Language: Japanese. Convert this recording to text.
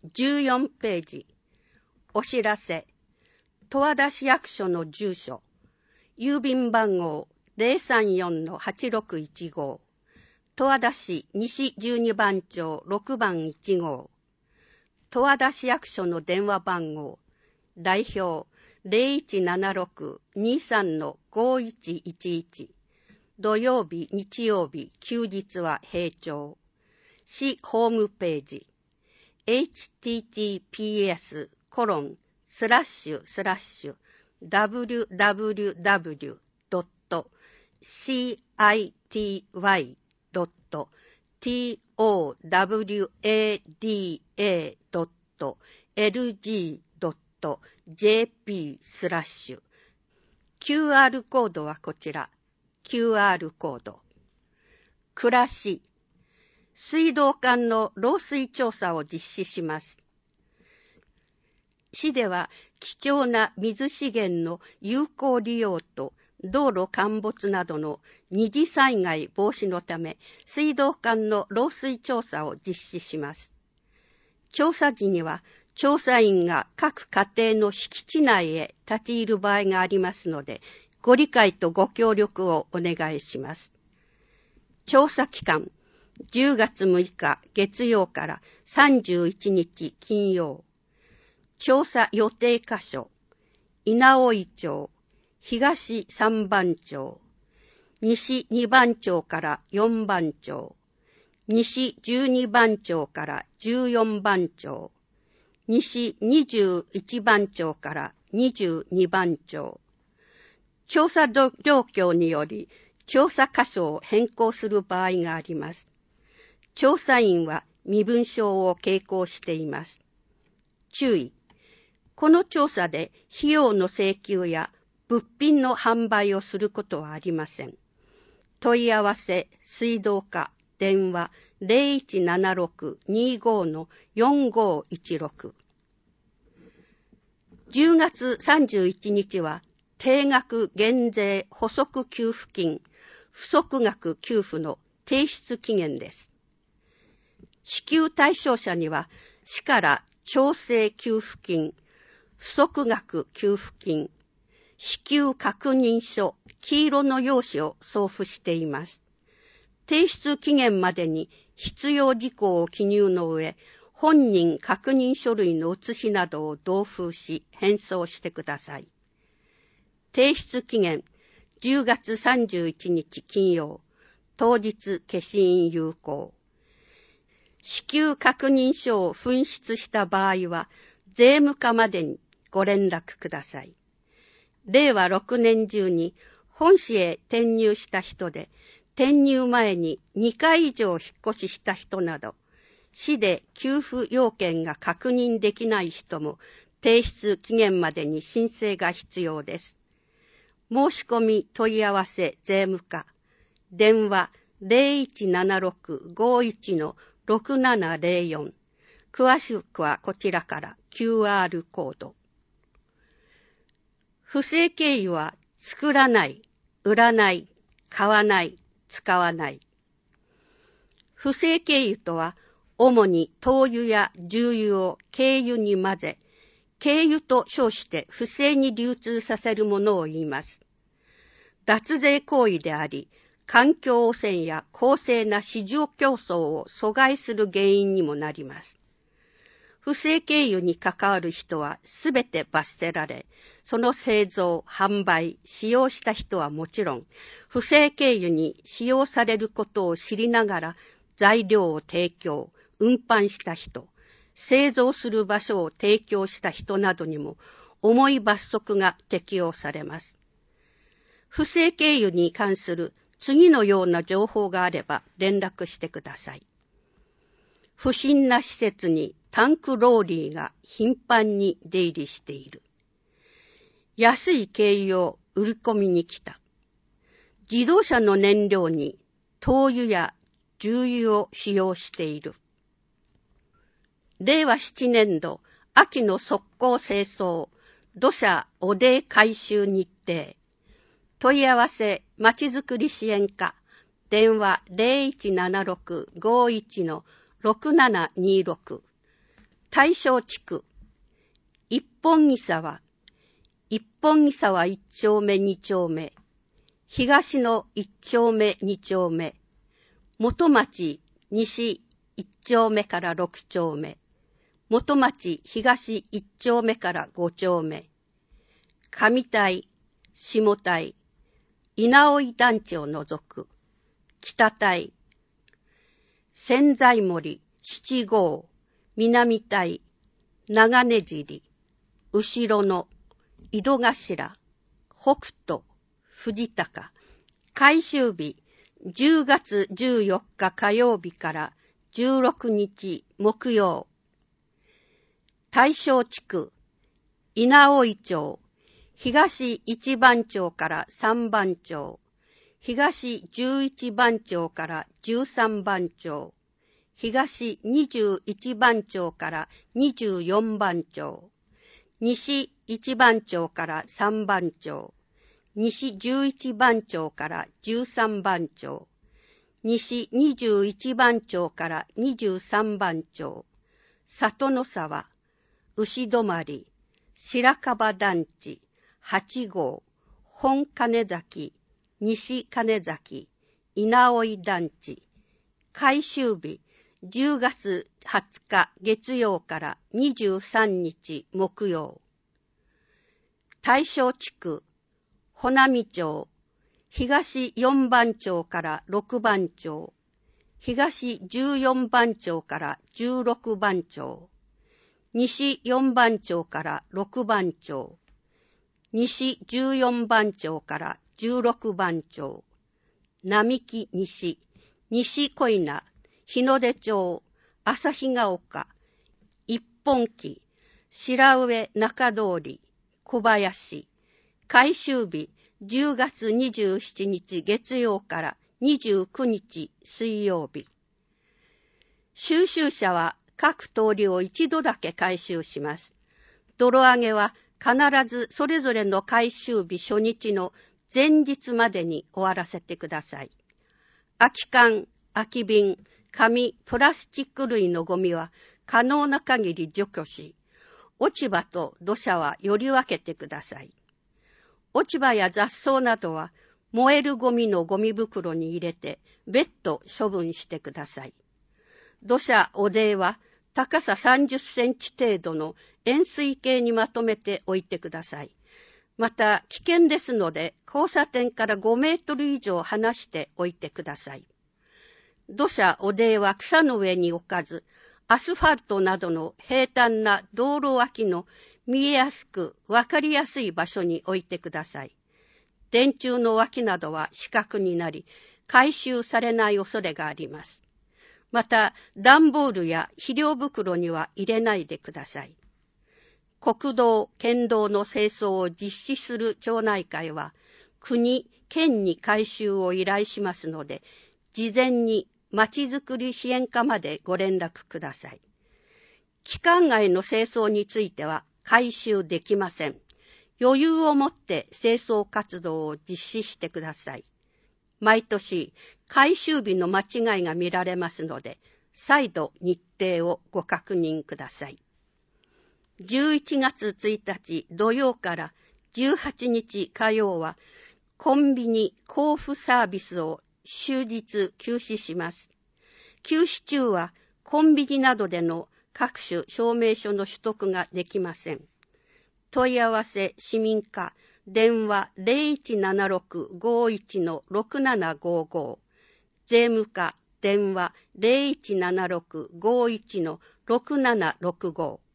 14ページ。お知らせ。十和田市役所の住所。郵便番号 034-8615。十和田市西12番町6番1号。十和田市役所の電話番号。代表 0176-23-5111。土曜日、日曜日、休日は閉庁。市ホームページ。https://www.city-towada.jp/ QR コードはこちら。QR コード。暮らし。水道管の漏水調査を実施します。市では貴重な水資源の有効利用と道路陥没などの二次災害防止のため水道管の漏水調査を実施します。調査時には調査員が各家庭の敷地内へ立ち入る場合がありますので、ご理解とご協力をお願いします。調査期間、10月6日月曜から31日金曜。調査予定箇所、稲生町、東3番町、西2番町から4番町、西12番町から14番町、西21番町から22番町。調査状況により調査箇所を変更する場合があります。調査員は身分証を携行しています。注意。この調査で費用の請求や物品の販売をすることはありません。問い合わせ、水道課、電話 0176-25-4516。10月31日は定額減税補足給付金、不足額給付の提出期限です。支給対象者には市から調整給付金、不足額給付金、支給確認書、黄色の用紙を送付しています。提出期限までに必要事項を記入の上、本人確認書類の写しなどを同封し、返送してください。提出期限、10月31日金曜、当日消印有効。支給確認書を紛失した場合は、税務課までにご連絡ください。令和6年中に本市へ転入した人で、転入前に2回以上引っ越しした人など、市で給付要件が確認できない人も提出期限までに申請が必要です。申し込み問い合わせ税務課、電話 0176-51-6704。詳しくはこちらから QR コード。不正経由は作らない、売らない、買わない、使わない。不正経由とは、主に灯油や重油を軽油に混ぜ、軽油と称して不正に流通させるものを言います。脱税行為であり、環境汚染や公正な市場競争を阻害する原因にもなります。不正経由に関わる人はすべて罰せられ、その製造、販売、使用した人はもちろん、不正経由に使用されることを知りながら材料を提供、運搬した人、製造する場所を提供した人などにも重い罰則が適用されます。不正経由に関する次のような情報があれば連絡してください。不審な施設にタンクローリーが頻繁に出入りしている。安い軽油を売り込みに来た。自動車の燃料に灯油や重油を使用している。令和7年度秋の測候清掃土砂汚泥回収日程。問い合わせまちづくり支援課、電話 0176-51-6726。 大正地区、一本木沢一丁目二丁目、東の一丁目二丁目、元町西一丁目から六丁目、元町東一丁目から五丁目、上台、下台、稲生団地を除く、北台、千載森、七号、南台、長根尻、後ろの、井戸頭、北斗、藤高、改修日、10月14日火曜日から16日木曜。大正地区、稲生町、東一番町から3番町、東11番町から13番町、東21番町から24番町、西1番町から3番町、西11番町から13番町、西21番町から23番町、里の沢、牛泊、白樺団地、8号、本金崎、西金崎、稲生団地、改修日、10月20日月曜から23日木曜。大正地区、穂波町、東4番町から6番町、東14番町から16番町、西4番町から6番町、西14番町から16番町、並木西、西小稲、日の出町、旭ヶ丘、一本木、白上中通り、小林、改修日、10月27日月曜から29日水曜日。収集者は各通りを一度だけ回収します。泥上げは必ずそれぞれの回収日初日の前日までに終わらせてください。空き缶、空き瓶、紙、プラスチック類のゴミは可能な限り除去し、落ち葉と土砂はより分けてください。落ち葉や雑草などは燃えるゴミのゴミ袋に入れて別途処分してください。土砂、汚泥は高さ30センチ程度の円錐形にまとめておいてください。また危険ですので交差点から5メートル以上離しておいてください。土砂、汚泥は草の上に置かず、アスファルトなどの平坦な道路脇の見えやすくわかりやすい場所に置いてください。電柱の脇などは死角になり、回収されない恐れがあります。また、段ボールや肥料袋には入れないでください。国道、県道の清掃を実施する町内会は、国、県に回収を依頼しますので、事前にまちづくり支援課までご連絡ください。期間外の清掃については回収できません。余裕を持って清掃活動を実施してください。毎年、回収日の間違いが見られますので、再度日程をご確認ください。11月1日土曜から18日火曜は、コンビニ交付サービスを終日休止します。休止中はコンビニなどでの各種証明書の取得ができません。問い合わせ市民課電話 0176-51-6755 税務課電話 0176-51-6765